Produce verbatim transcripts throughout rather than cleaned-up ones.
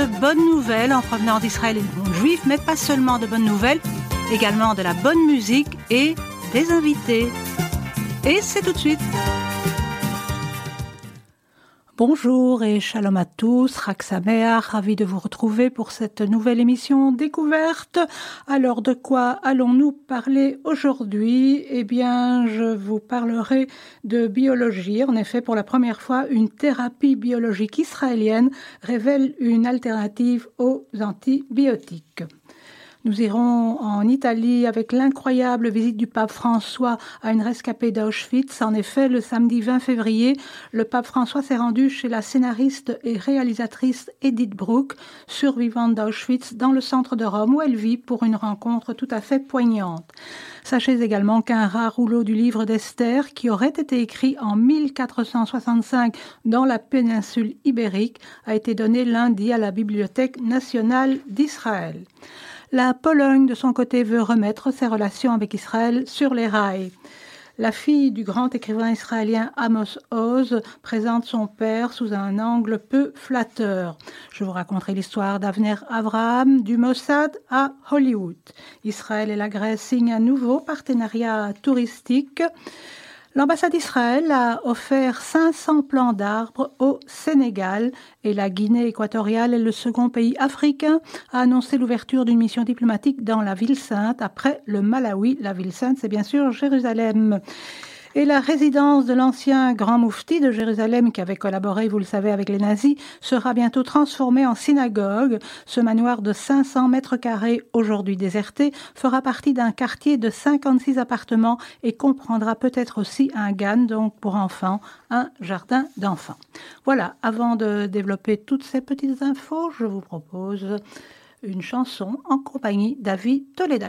de bonnes nouvelles en provenance d'Israël et du monde juif, mais pas seulement de bonnes nouvelles, également de la bonne musique et des invités. Et c'est tout de suite. Bonjour et shalom à tous, Chag Sameach, ravi de vous retrouver pour cette nouvelle émission Découverte. Alors de quoi allons-nous parler aujourd'hui ? Eh bien, je vous parlerai de biologie. En effet, pour la première fois, une thérapie biologique israélienne révèle une alternative aux antibiotiques. Nous irons en Italie avec l'incroyable visite du pape François à une rescapée d'Auschwitz. En effet, le samedi vingt février, le pape François s'est rendu chez la scénariste et réalisatrice Edith Bruck, survivante d'Auschwitz, dans le centre de Rome où elle vit pour une rencontre tout à fait poignante. Sachez également qu'un rare rouleau du livre d'Esther, qui aurait été écrit en mille quatre cent soixante-cinq dans la péninsule ibérique, a été donné lundi à la Bibliothèque nationale d'Israël. La Pologne, de son côté, veut remettre ses relations avec Israël sur les rails. La fille du grand écrivain israélien Amos Oz présente son père sous un angle peu flatteur. Je vous raconterai l'histoire d'Avner Avraham, du Mossad à Hollywood. Israël et la Grèce signent un nouveau partenariat touristique. L'ambassade d'Israël a offert cinq cents plants d'arbres au Sénégal et la Guinée équatoriale est le second pays africain à annoncer l'ouverture d'une mission diplomatique dans la ville sainte. Après le Malawi, la ville sainte, c'est bien sûr Jérusalem. Et la résidence de l'ancien grand moufti de Jérusalem, qui avait collaboré, vous le savez, avec les nazis, sera bientôt transformée en synagogue. Ce manoir de cinq cents mètres carrés, aujourd'hui déserté, fera partie d'un quartier de cinquante-six appartements et comprendra peut-être aussi un gan, donc pour enfants, un jardin d'enfants. Voilà, avant de développer toutes ces petites infos, je vous propose une chanson en compagnie d'Avi Toledano.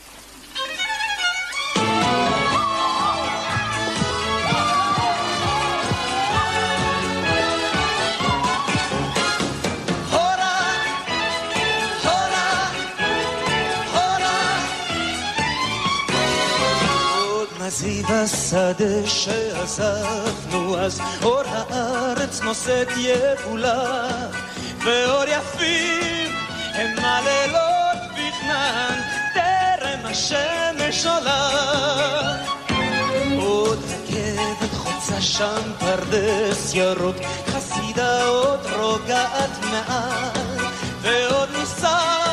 זיו השדה שעזבנו אז אור הארץ נושאת יבולה ואור יפים הם הלילות בכנען טרם השמש עולה עוד רכבת חוצה שם פרדס ירוק חסידה עוד רוגעת מעל ועוד ניסע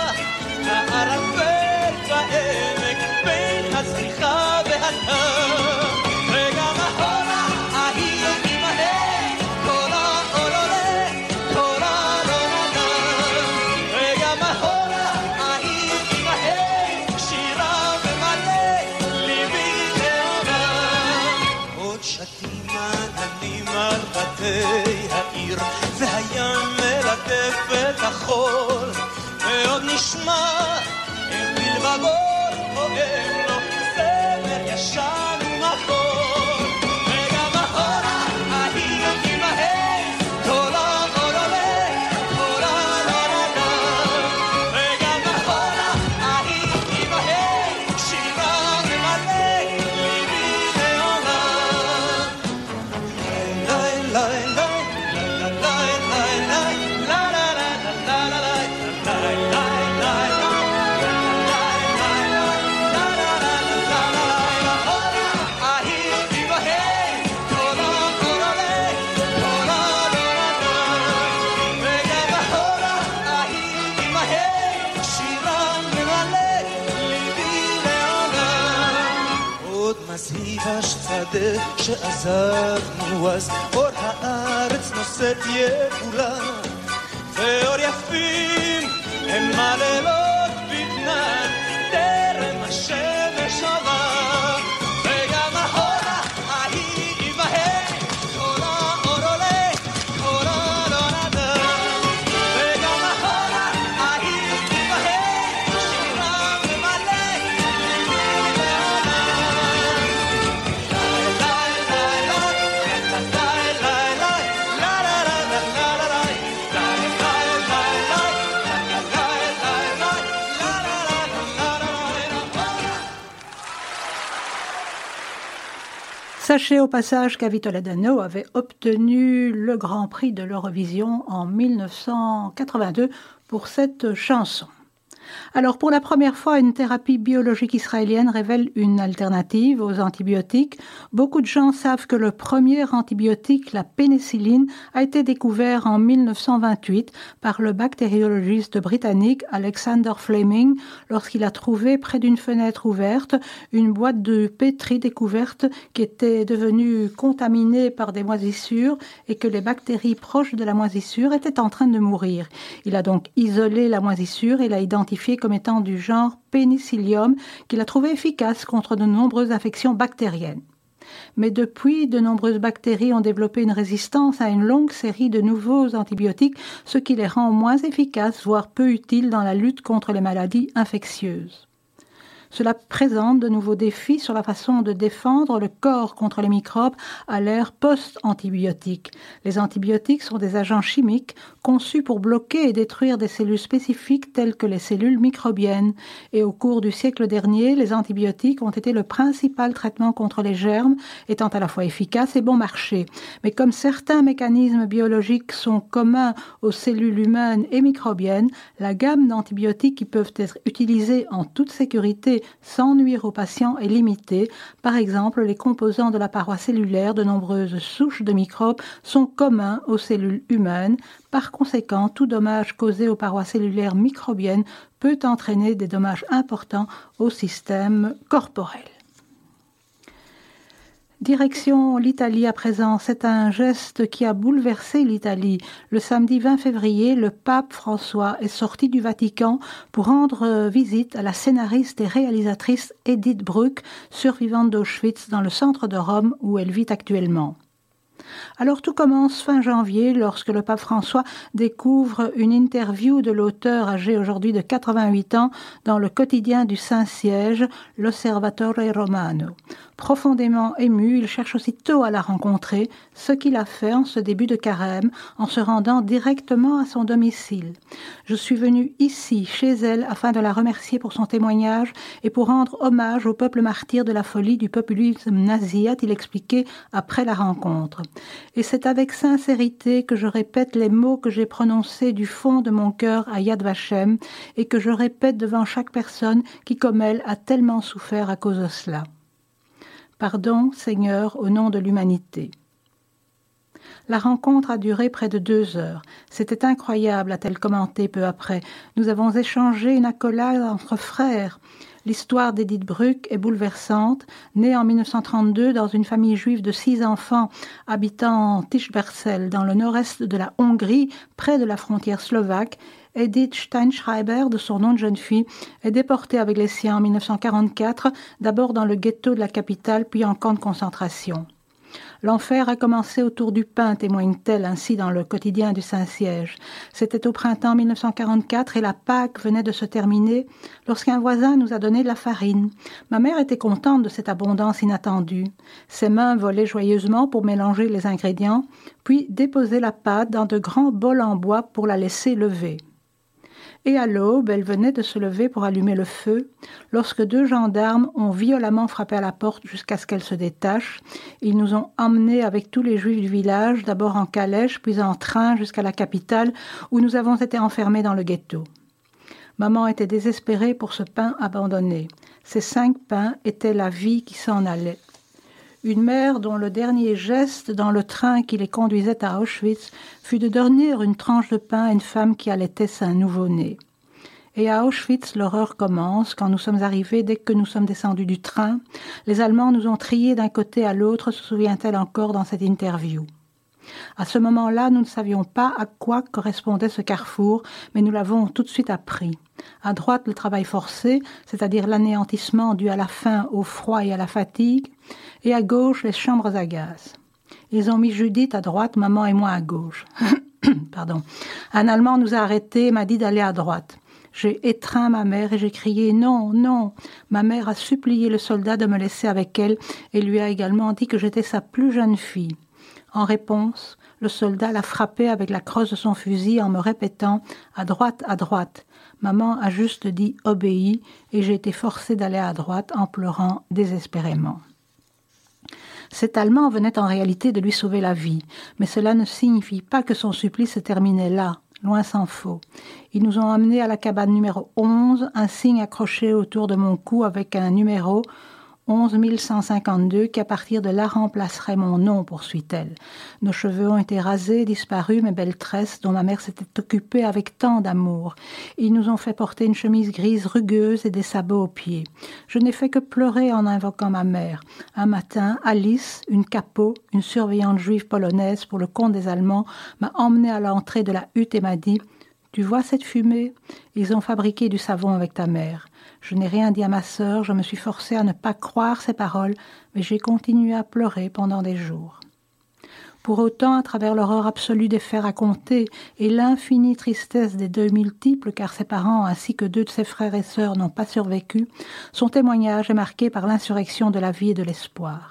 הערפל בעמק בין הזריחה והטעם וגם אחורה ההיא תימהר כל האור עולה כל האור נדם וגם אחורה ההיא תימהר שירה ומלא ליבי לעולם עוד שתים עננים על בתי העיר והים מלטף את החול ועוד נשמע הם בלבבות פועם לו סמר ישן ומחול וגם אחורה ההיא תימהר כל האור עולה כל האור נדם וגם אחורה ההיא תימהר שירה ממלא ליבי לעולם ליי ליי ליי ליי ליי ליי השדה שעזבנו אז אור הארץ נושאת יבולה ואור יפים הם הלילות בגנן טרם השמש עולה וגם אחורה ההיא תימהר כל האור עולה כל האור נדם וגם אחורה ההיא תימהר שירה ממלא ליבי לעולם la la la la la la la la la la la la la Sachez au passage qu'Avi Toledano avait obtenu le Grand Prix de l'Eurovision en mille neuf cent quatre-vingt-deux pour cette chanson. Alors, pour la première fois, une thérapie biologique israélienne révèle une alternative aux antibiotiques. Beaucoup de gens savent que le premier antibiotique, la pénicilline, a été découvert en mille neuf cent vingt-huit par le bactériologiste britannique Alexander Fleming lorsqu'il a trouvé près d'une fenêtre ouverte une boîte de pétri découverte qui était devenue contaminée par des moisissures et que les bactéries proches de la moisissure étaient en train de mourir. Il a donc isolé la moisissure et l'a identifiée comme étant du genre Penicillium, qu'il a trouvé efficace contre de nombreuses infections bactériennes. Mais depuis, de nombreuses bactéries ont développé une résistance à une longue série de nouveaux antibiotiques, ce qui les rend moins efficaces, voire peu utiles dans la lutte contre les maladies infectieuses. Cela présente de nouveaux défis sur la façon de défendre le corps contre les microbes à l'ère post-antibiotique. Les antibiotiques sont des agents chimiques conçus pour bloquer et détruire des cellules spécifiques telles que les cellules microbiennes. Et au cours du siècle dernier, les antibiotiques ont été le principal traitement contre les germes, étant à la fois efficaces et bon marché. Mais comme certains mécanismes biologiques sont communs aux cellules humaines et microbiennes, la gamme d'antibiotiques qui peuvent être utilisés en toute sécurité sans nuire aux patients est limitée. Par exemple, les composants de la paroi cellulaire de nombreuses souches de microbes sont communs aux cellules humaines. Par conséquent, tout dommage causé aux parois cellulaires microbiennes peut entraîner des dommages importants au système corporel. Direction l'Italie à présent, c'est un geste qui a bouleversé l'Italie. Le samedi vingt février, le pape François est sorti du Vatican pour rendre visite à la scénariste et réalisatrice Edith Bruck, survivante d'Auschwitz dans le centre de Rome où elle vit actuellement. Alors tout commence fin janvier lorsque le pape François découvre une interview de l'auteur âgé aujourd'hui de quatre-vingt-huit ans dans le quotidien du Saint-Siège, l'Osservatore Romano. Profondément ému, il cherche aussitôt à la rencontrer, ce qu'il a fait en ce début de carême en se rendant directement à son domicile. Je suis venu ici, chez elle, afin de la remercier pour son témoignage et pour rendre hommage au peuple martyr de la folie du populisme nazi, a-t-il expliqué après la rencontre. Et c'est avec sincérité que je répète les mots que j'ai prononcés du fond de mon cœur à Yad Vashem et que je répète devant chaque personne qui, comme elle, a tellement souffert à cause de cela. Pardon, Seigneur, au nom de l'humanité. La rencontre a duré près de deux heures. C'était incroyable, a-t-elle commenté peu après. Nous avons échangé une accolade entre frères. L'histoire d'Edith Bruck est bouleversante. Née en mille neuf cent trente-deux dans une famille juive de six enfants habitant Tischberzel, dans le nord-est de la Hongrie, près de la frontière slovaque, Edith Steinschreiber, de son nom de jeune fille, est déportée avec les siens en mille neuf cent quarante-quatre, d'abord dans le ghetto de la capitale, puis en camp de concentration. L'enfer a commencé autour du pain, témoigne-t-elle ainsi dans le quotidien du Saint-Siège. C'était au printemps mille neuf cent quarante-quatre et la Pâque venait de se terminer lorsqu'un voisin nous a donné de la farine. Ma mère était contente de cette abondance inattendue. Ses mains volaient joyeusement pour mélanger les ingrédients, puis déposer la pâte dans de grands bols en bois pour la laisser lever. Et à l'aube, elle venait de se lever pour allumer le feu, lorsque deux gendarmes ont violemment frappé à la porte jusqu'à ce qu'elle se détache. Ils nous ont emmenés avec tous les juifs du village, d'abord en calèche, puis en train jusqu'à la capitale, où nous avons été enfermés dans le ghetto. Maman était désespérée pour ce pain abandonné. Ces cinq pains étaient la vie qui s'en allait. Une mère dont le dernier geste dans le train qui les conduisait à Auschwitz fut de donner une tranche de pain à une femme qui allaitait un nouveau-né. Et à Auschwitz, l'horreur commence. Quand nous sommes arrivés, dès que nous sommes descendus du train, les Allemands nous ont triés d'un côté à l'autre, se souvient-elle encore dans cette interview. À ce moment-là, nous ne savions pas à quoi correspondait ce carrefour, mais nous l'avons tout de suite appris. À droite, le travail forcé, c'est-à-dire l'anéantissement dû à la faim, au froid et à la fatigue, et à gauche, les chambres à gaz. Ils ont mis Judith à droite, maman et moi à gauche. Pardon. Un Allemand nous a arrêtés et m'a dit d'aller à droite. J'ai étreint ma mère et j'ai crié « Non, non !» Ma mère a supplié le soldat de me laisser avec elle et lui a également dit que j'étais sa plus jeune fille. En réponse, le soldat l'a frappé avec la crosse de son fusil en me répétant « À droite, à droite !» Maman a juste dit « Obéis » et j'ai été forcée d'aller à droite en pleurant désespérément. Cet Allemand venait en réalité de lui sauver la vie, mais cela ne signifie pas que son supplice se terminait là, loin s'en faut. Ils nous ont amenés à la cabane numéro onze, un signe accroché autour de mon cou avec un numéro onze mille cent cinquante-deux qui à partir de là remplacerait mon nom, poursuit-elle. Nos cheveux ont été rasés, disparus mes belles tresses dont ma mère s'était occupée avec tant d'amour. Ils nous ont fait porter une chemise grise rugueuse et des sabots aux pieds. Je n'ai fait que pleurer en invoquant ma mère. Un matin, Alice, une capot, une surveillante juive polonaise pour le compte des Allemands, m'a emmenée à l'entrée de la hutte et m'a dit « Tu vois cette fumée ? Ils ont fabriqué du savon avec ta mère. » Je n'ai rien dit à ma sœur, je me suis forcée à ne pas croire ses paroles, mais j'ai continué à pleurer pendant des jours. Pour autant, à travers l'horreur absolue des faits racontés et l'infinie tristesse des deuils multiples, car ses parents ainsi que deux de ses frères et sœurs n'ont pas survécu, son témoignage est marqué par l'insurrection de la vie et de l'espoir.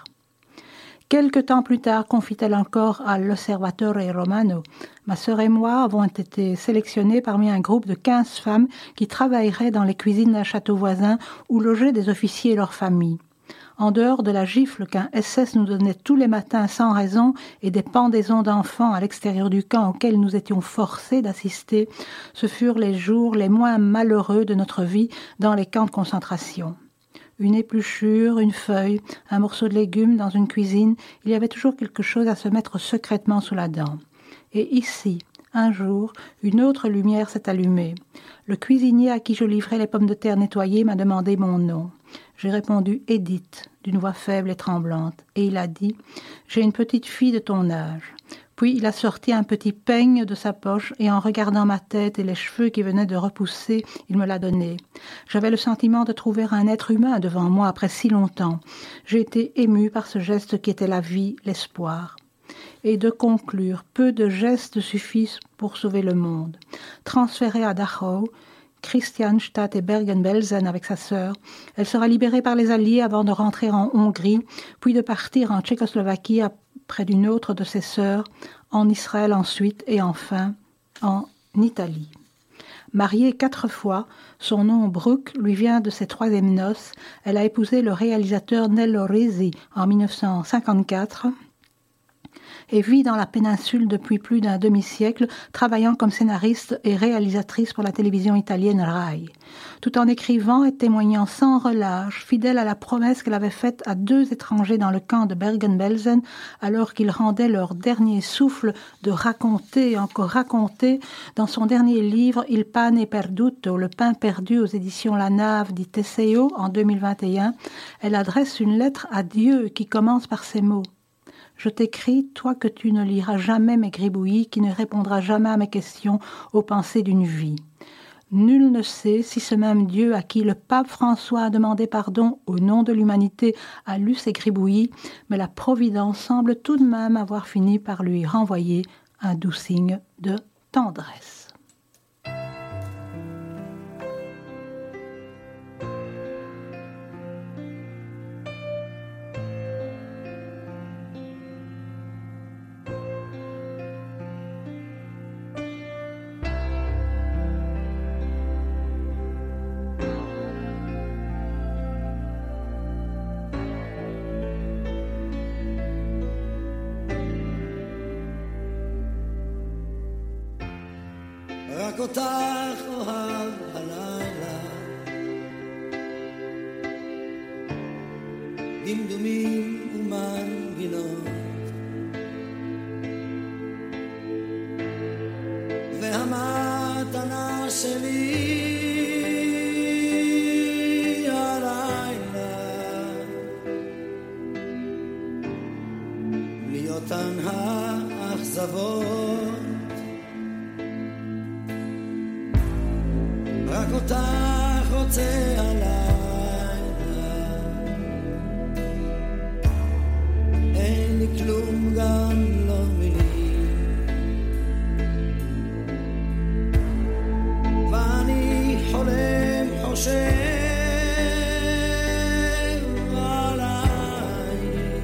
Quelque temps plus tard, confie-t-elle encore à l'Osservatore Romano, ma sœur et moi avons été sélectionnés parmi un groupe de quinze femmes qui travailleraient dans les cuisines d'un château voisin où logeaient des officiers et leurs familles. En dehors de la gifle qu'un S S nous donnait tous les matins sans raison et des pendaisons d'enfants à l'extérieur du camp auxquels nous étions forcés d'assister, ce furent les jours les moins malheureux de notre vie dans les camps de concentration. Une épluchure, une feuille, un morceau de légumes dans une cuisine, il y avait toujours quelque chose à se mettre secrètement sous la dent. Et ici, un jour, une autre lumière s'est allumée. Le cuisinier à qui je livrais les pommes de terre nettoyées m'a demandé mon nom. J'ai répondu « Edith » d'une voix faible et tremblante. Et il a dit « J'ai une petite fille de ton âge ». Puis il a sorti un petit peigne de sa poche et en regardant ma tête et les cheveux qui venaient de repousser, il me l'a donné. J'avais le sentiment de trouver un être humain devant moi après si longtemps. J'ai été émue par ce geste qui était la vie, l'espoir. Et de conclure, peu de gestes suffisent pour sauver le monde. Transférée à Dachau, Christianstadt et Bergen-Belsen avec sa sœur, elle sera libérée par les Alliés avant de rentrer en Hongrie, puis de partir en Tchécoslovaquie près d'une autre de ses sœurs, en Israël ensuite et enfin en Italie. Mariée quatre fois, son nom Brooke lui vient de ses troisièmes noces. Elle a épousé le réalisateur Nello Risi en mille neuf cent cinquante-quatre et vit dans la péninsule depuis plus d'un demi-siècle, travaillant comme scénariste et réalisatrice pour la télévision italienne Rai. Tout en écrivant et témoignant sans relâche, fidèle à la promesse qu'elle avait faite à deux étrangers dans le camp de Bergen-Belsen, alors qu'ils rendaient leur dernier souffle de raconter et encore raconter, dans son dernier livre Il pane perduto, le pain perdu aux éditions La Nave di Teseo en deux mille vingt et un, elle adresse une lettre à Dieu qui commence par ces mots. Je t'écris, toi que tu ne liras jamais mes gribouillis, qui ne répondras jamais à mes questions aux pensées d'une vie. Nul ne sait si ce même Dieu à qui le pape François a demandé pardon au nom de l'humanité a lu ces gribouillis, mais la Providence semble tout de même avoir fini par lui renvoyer un doux signe de tendresse. רק אותך אוהב הלילה דמדומים ומנגינות והמתנה שלי הלילה בלי אותן האכזבות רק אותך רוצה הלילה אין לי כלום גם לא מילים ואני חולם חושב עלייך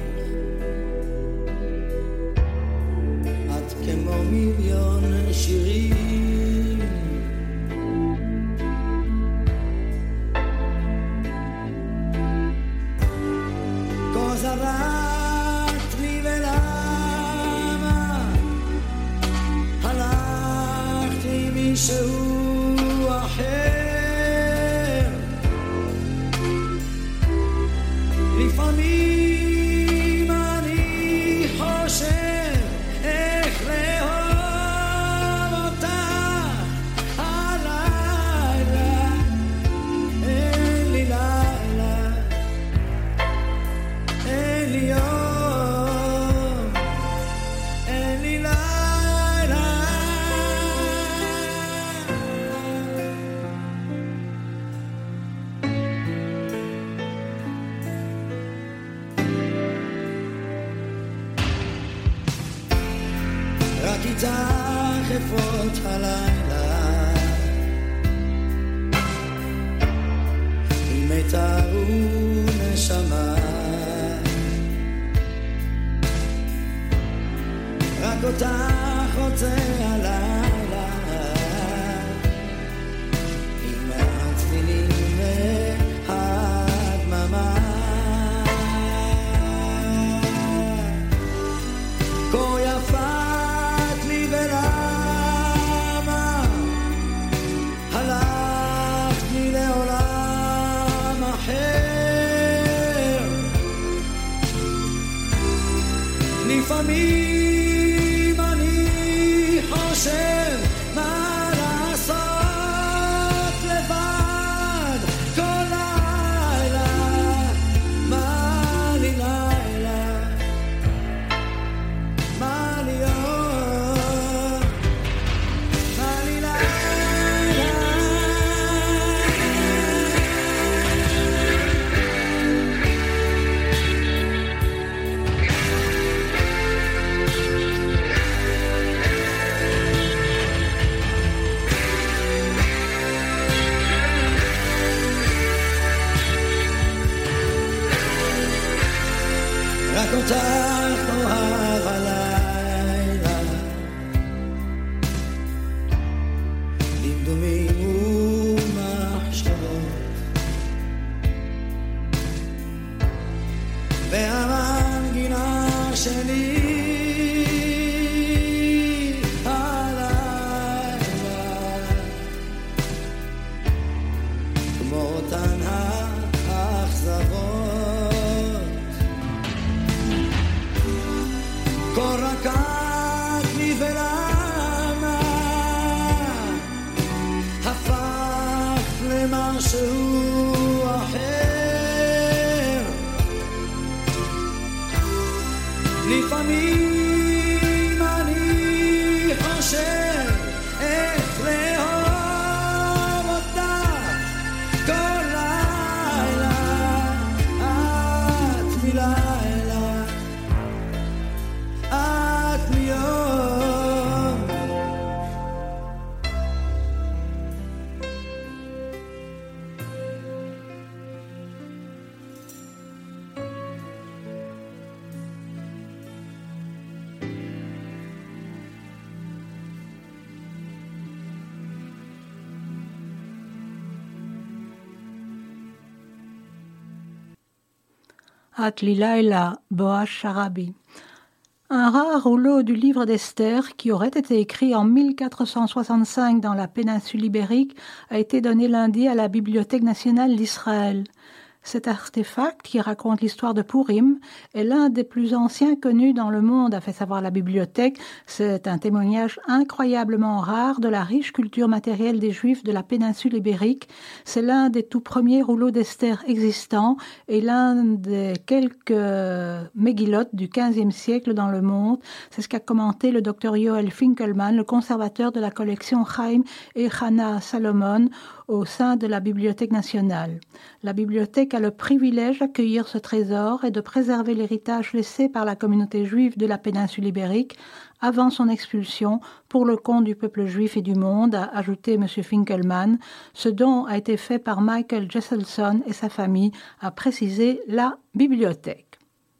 את כמו מיליון שירים לפעמים אני חושב איך לאהוב אותך הלילה, אין לי לילה, אין לי יום, אין לי לילה. רק איתך אפות הלילה, עם מיתר ונשמה, רק אותך רוצה הלילה, עם הצלילים והדממה. כה יפת לי ולמה הלכת לי לעולם אחר. לפעמים אני חושב מה לעשות לבד כל לילה, מה לי לילה, מה לי יום, מה לי לילה. רק אותך אוהב הלילה, דמדומים ומחשבות, והמנגינה שלי הלילה, כמו אותן האכזבות, כה רקעת לי ולמה הפכת למשהו אחר. לפעמים אני חושב איך לאהוב אותך כל לילה, את מלילה, את מיום. את לי לילה, Boaz Sharabi. Un rare rouleau du livre d'Esther, qui aurait été écrit en mille quatre cent soixante-cinq dans la péninsule ibérique, a été donné lundi à la Bibliothèque nationale d'Israël. Cet artefact, qui raconte l'histoire de Purim, est l'un des plus anciens connus dans le monde, a fait savoir la bibliothèque. C'est un témoignage incroyablement rare de la riche culture matérielle des Juifs de la péninsule ibérique. C'est l'un des tout premiers rouleaux d'Esther existants et l'un des quelques mégillotes du quinzième siècle dans le monde. C'est ce qu'a commenté le docteur Yoel Finkelman, le conservateur de la collection Chaim et Hannah Salomon, au sein de la Bibliothèque nationale. La bibliothèque a le privilège d'accueillir ce trésor et de préserver l'héritage laissé par la communauté juive de la péninsule ibérique avant son expulsion pour le compte du peuple juif et du monde, a ajouté M. Finkelman. Ce don a été fait par Michael Jesselson et sa famille, a précisé la bibliothèque.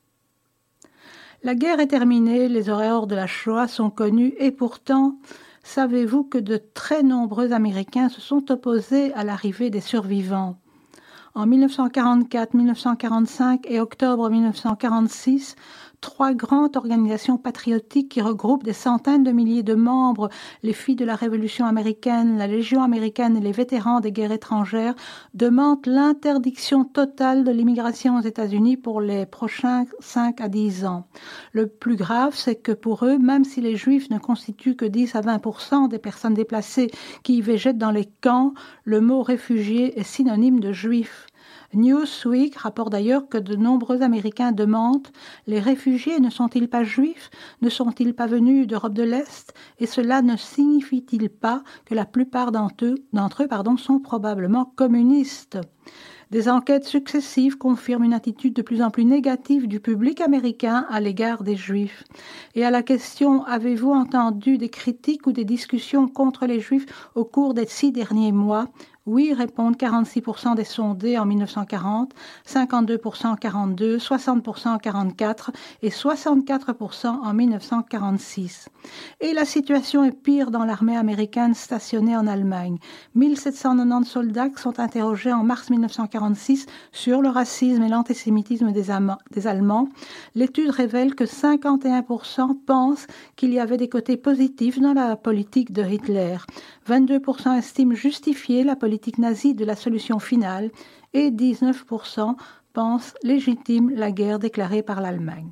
La guerre est terminée, les horreurs de la Shoah sont connues et pourtant, savez-vous que de très nombreux Américains se sont opposés à l'arrivée des survivants? En mille neuf cent quarante-quatre, mille neuf cent quarante-cinq et octobre mille neuf cent quarante-six, trois grandes organisations patriotiques qui regroupent des centaines de milliers de membres, les Filles de la Révolution américaine, la Légion américaine et les vétérans des guerres étrangères, demandent l'interdiction totale de l'immigration aux États-Unis pour les prochains cinq à dix ans. Le plus grave, c'est que pour eux, même si les Juifs ne constituent que dix à vingt pour cent des personnes déplacées qui y végètent dans les camps, le mot réfugié est synonyme de juif. Newsweek rapporte d'ailleurs que de nombreux Américains demandent « Les réfugiés ne sont-ils pas juifs? Ne sont-ils pas venus d'Europe de l'Est? Et cela ne signifie-t-il pas que la plupart d'entre eux, d'entre eux pardon, sont probablement communistes ?» Des enquêtes successives confirment une attitude de plus en plus négative du public américain à l'égard des Juifs. Et à la question « Avez-vous entendu des critiques ou des discussions contre les Juifs au cours des six derniers mois ?» Oui, répondent quarante-six pour cent des sondés en mille neuf cent quarante, cinquante-deux pour cent en quarante-deux, soixante pour cent en quarante-quatre et soixante-quatre pour cent en mille neuf cent quarante-six. Et la situation est pire dans l'armée américaine stationnée en Allemagne. mille sept cent quatre-vingt-dix soldats sont interrogés en mars mille neuf cent quarante-six sur le racisme et l'antisémitisme des, Am- des Allemands. L'étude révèle que cinquante et un pour cent pensent qu'il y avait des côtés positifs dans la politique de Hitler. vingt-deux pour cent estiment justifier la politique nazie de la solution finale et dix-neuf pour cent pensent légitime la guerre déclarée par l'Allemagne.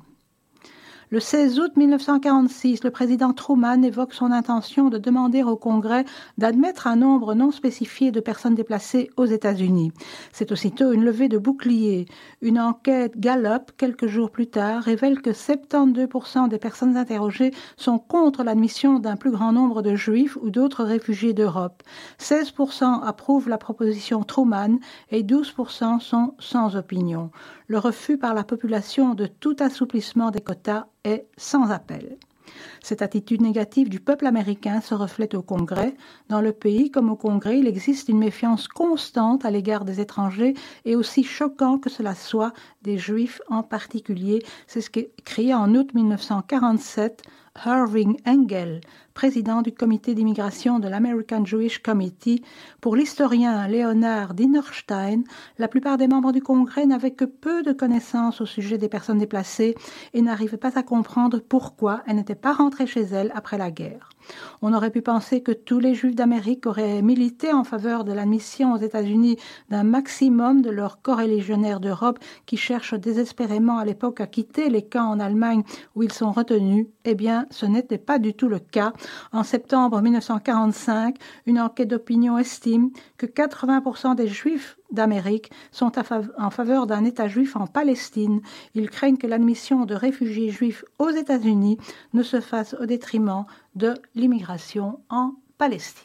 Le seize août mille neuf cent quarante-six, le président Truman évoque son intention de demander au Congrès d'admettre un nombre non spécifié de personnes déplacées aux États-Unis. C'est aussitôt une levée de bouclier. Une enquête Gallup, quelques jours plus tard, révèle que soixante-douze pour cent des personnes interrogées sont contre l'admission d'un plus grand nombre de Juifs ou d'autres réfugiés d'Europe. seize pour cent approuvent la proposition Truman et douze pour cent sont sans opinion. Le refus par la population de tout assouplissement des quotas est sans appel. Cette attitude négative du peuple américain se reflète au Congrès. Dans le pays comme au Congrès, il existe une méfiance constante à l'égard des étrangers et aussi choquant que cela soit des Juifs en particulier. C'est ce qu'écrit en août mille neuf cent quarante-sept Irving Engel, président du comité d'immigration de l'American Jewish Committee. Pour l'historien Leonard Dinerstein, la plupart des membres du Congrès n'avaient que peu de connaissances au sujet des personnes déplacées et n'arrivaient pas à comprendre pourquoi elles n'étaient pas rentrées chez elles après la guerre. On aurait pu penser que tous les Juifs d'Amérique auraient milité en faveur de l'admission aux États-Unis d'un maximum de leurs corréligionnaires d'Europe qui cherchent désespérément à l'époque à quitter les camps en Allemagne où ils sont retenus. Eh bien, ce n'était pas du tout le cas. En septembre mille neuf cent quarante-cinq, une enquête d'opinion estime que quatre-vingts pour cent des Juifs d'Amérique sont fav- en faveur d'un État juif en Palestine. Ils craignent que l'admission de réfugiés juifs aux États-Unis ne se fasse au détriment de l'immigration en Palestine.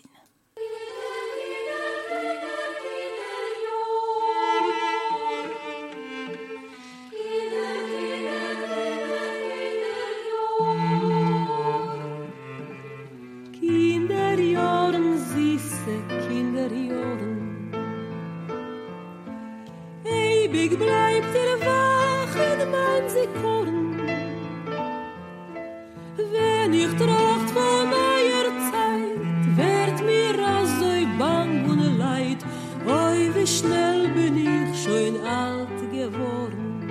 Kinderjahren, süße Kinderjahren, ewig bleibt ihr wach in mein Sekuren. Wenn ich tracht von eurer Zeit, werd mir also bang und leid. Oi, wie schnell bin ich schon alt geworden.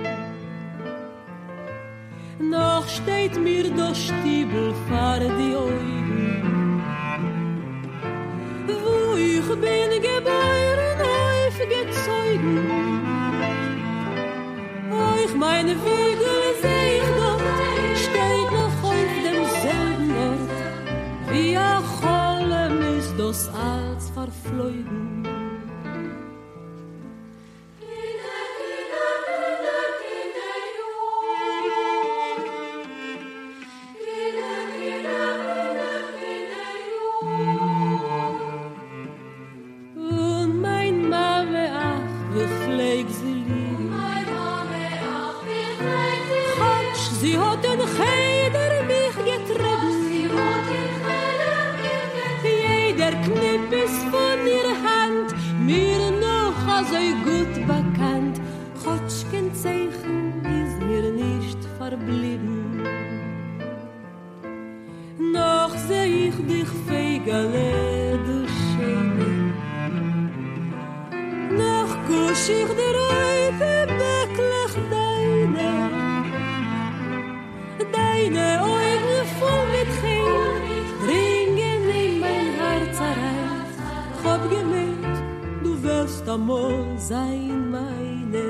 Noch steht mir der Stiebel vor die Augen, wo ich bin geboren, aufgezogen. Euch meine Wiegel seh ich dort, steht noch auf demselben Ort, wie a Cholem ist das als verflogen. Sie hat den Cheder mich getrieben. Jeder Knipp ist von ihrer Hand mir noch so gut bekannt. Chotschken Zeichen ist mir nicht verblieben. Noch seh ich dich Feigele, du Schöne. Noch kusch ich dir heute wirklich deine. wirst einmal sein meine.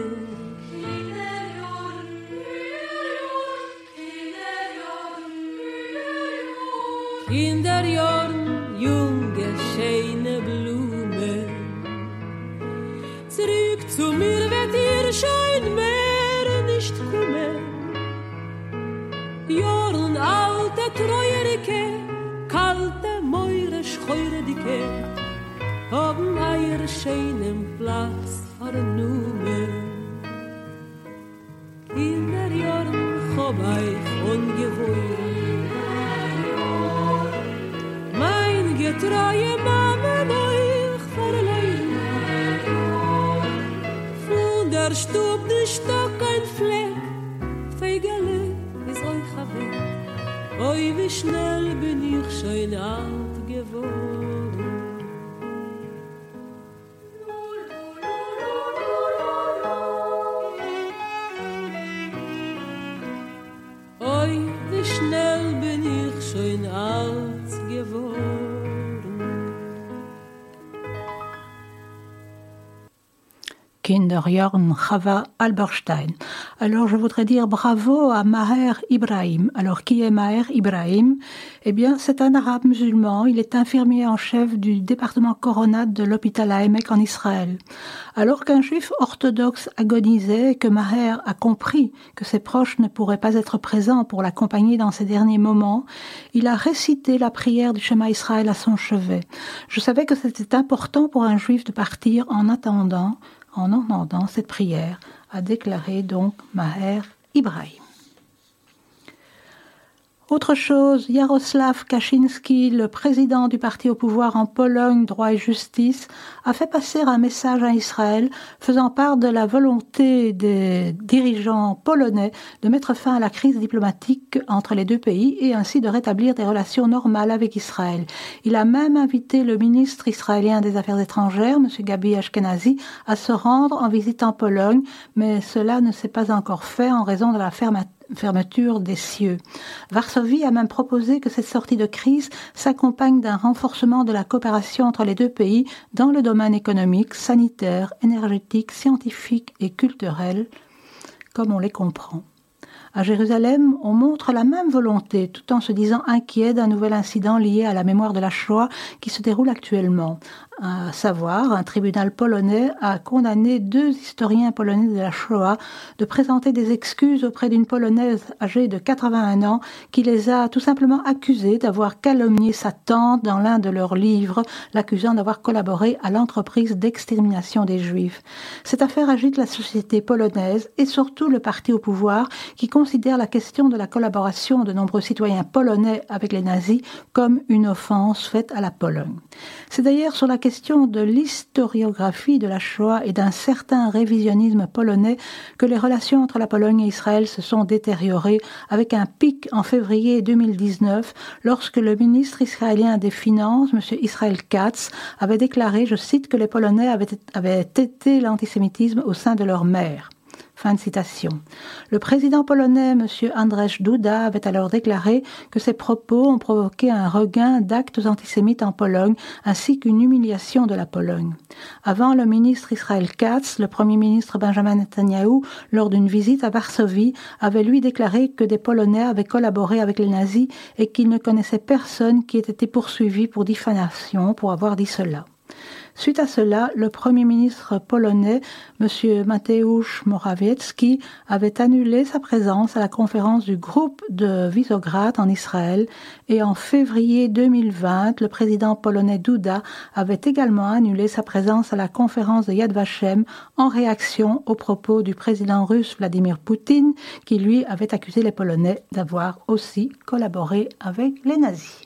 In der Jorn, junge, schöne Blume, zurück zu mir wird ihr schein mehr nicht kommen. Jorn, alte, treuerike, kalte, meure, scheuredike, haben ihr schönen Platz vernommen. In der Jorn, hab ich ungeheuer, mein getreue Mama euch verleihen. Von der Stub nicht doch kein Fleck, Feigele ist euch weg. Oi, wie schnell bin ich schon alt geworden. Oi, wie schnell bin ich schon alt geworden. Kinderjorn Chava Alberstein. Alors je voudrais dire bravo à Maher Ibrahim. Alors qui est Maher Ibrahim? Eh bien c'est un arabe musulman, il est infirmier en chef du département coronat de l'hôpital Haemek en Israël. Alors qu'un juif orthodoxe agonisait et que Maher a compris que ses proches ne pourraient pas être présents pour l'accompagner dans ses derniers moments, il a récité la prière du Shema Israël à son chevet. Je savais que c'était important pour un juif de partir en attendant en entendant cette prière, a déclaré donc Maher Ibrahim. Autre chose, Jaroslaw Kaczynski, le président du parti au pouvoir en Pologne, Droit et Justice, a fait passer un message à Israël faisant part de la volonté des dirigeants polonais de mettre fin à la crise diplomatique entre les deux pays et ainsi de rétablir des relations normales avec Israël. Il a même invité le ministre israélien des Affaires étrangères, M. Gabi Ashkenazi, à se rendre en visite en Pologne, mais cela ne s'est pas encore fait en raison de la fermeture fermeture des cieux. Varsovie a même proposé que cette sortie de crise s'accompagne d'un renforcement de la coopération entre les deux pays dans le domaine économique, sanitaire, énergétique, scientifique et culturel, comme on les comprend. À Jérusalem, on montre la même volonté tout en se disant inquiet d'un nouvel incident lié à la mémoire de la Shoah qui se déroule actuellement. À savoir, un tribunal polonais a condamné deux historiens polonais de la Shoah de présenter des excuses auprès d'une Polonaise âgée de quatre-vingt-un ans qui les a tout simplement accusés d'avoir calomnié sa tante dans l'un de leurs livres, l'accusant d'avoir collaboré à l'entreprise d'extermination des Juifs. Cette affaire agite la société polonaise et surtout le parti au pouvoir qui considère la question de la collaboration de nombreux citoyens polonais avec les nazis comme une offense faite à la Pologne. C'est d'ailleurs sur la question de l'historiographie de la Shoah et d'un certain révisionnisme polonais que les relations entre la Pologne et Israël se sont détériorées avec un pic en février deux mille dix-neuf lorsque le ministre israélien des Finances, M. Israel Katz, avait déclaré, je cite, que les Polonais avaient, avaient tété l'antisémitisme au sein de leur mère. Fin de citation. Le président polonais, M. Andrzej Duda, avait alors déclaré que ces propos ont provoqué un regain d'actes antisémites en Pologne, ainsi qu'une humiliation de la Pologne. Avant le ministre Israel Katz, le premier ministre Benjamin Netanyahou, lors d'une visite à Varsovie, avait lui déclaré que des Polonais avaient collaboré avec les nazis et qu'il ne connaissait personne qui ait été poursuivi pour diffamation pour avoir dit cela. Suite à cela, le Premier ministre polonais, M. Mateusz Morawiecki, avait annulé sa présence à la conférence du groupe de Visegrad en Israël et en février deux mille vingt, le président polonais Duda avait également annulé sa présence à la conférence de Yad Vashem en réaction aux propos du président russe Vladimir Poutine qui lui avait accusé les Polonais d'avoir aussi collaboré avec les nazis.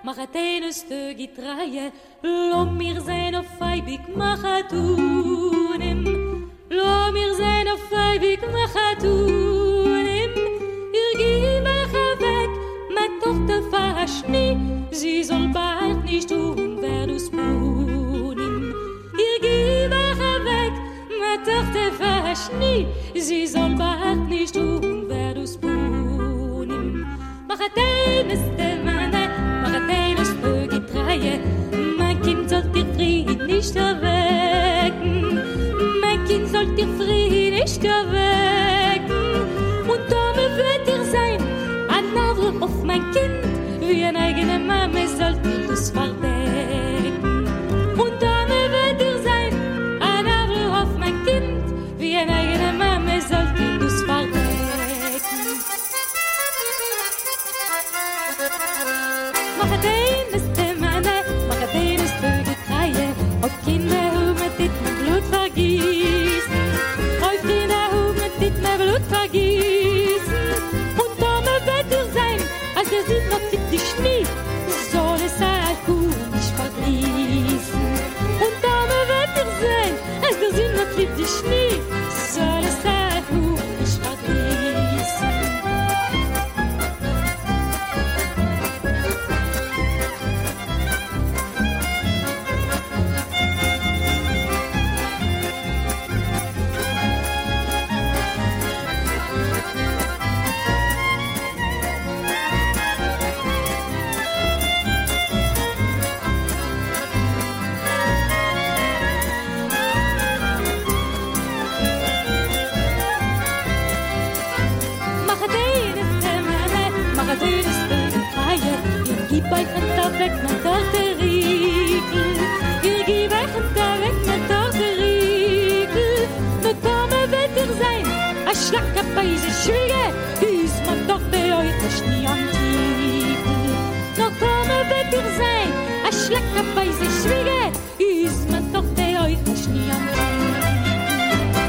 mag het ene stukje draaien. Laat mir zijn of feibig, mag het doen hem. Laat mir zijn of feibig, mag het doen hem. Ihr geh weg, met Tochter verhasch nie. Sie soll bald nicht tun, wer du's punim. Ihr geh weg, met Tochter verhasch nie. Sie soll bald nicht tun, wer du's punim. Mag het ene stemmen, mag het ene stukje draaien. Mein Kind sollt dir Frieden nicht erwecken. Mein Kind sollt dir Frieden nicht erwecken. Und damit wird dir sein, ein Nadel auf mein Kind. Wie eine eigene Mama sollt dir das verdecken. Und damit wird dir sein, ein Nadel auf mein Kind. Wie eine eigene Mama sollt dir das verdecken. Mach het een is de manne, mach het een is de getreie. Auf Kinder hoe met dit mijn bloed vergießen. Auf Kinder hoe met dit mijn bloed vergießen. Und damit wird dir sein, als er sieht noch dit die Schnee, soll es sein Kuh nicht verließen. Und damit wird dir sein, als er sieht noch dit die Schnee, soll es sein Kuh nicht verließen. Gib euch ein Tag weg mit der Riegel. Ihr gib euch ein Tag weg mit der Riegel. Nur Tome wird ihr sein, ein Schlacker bei sich Schwiege. Ist man doch bei euch nicht nie am Tiegel. Nur Tome wird ihr sein, ein Schlacker bei sich Schwiege. Ist man doch bei euch nicht nie am Tiegel.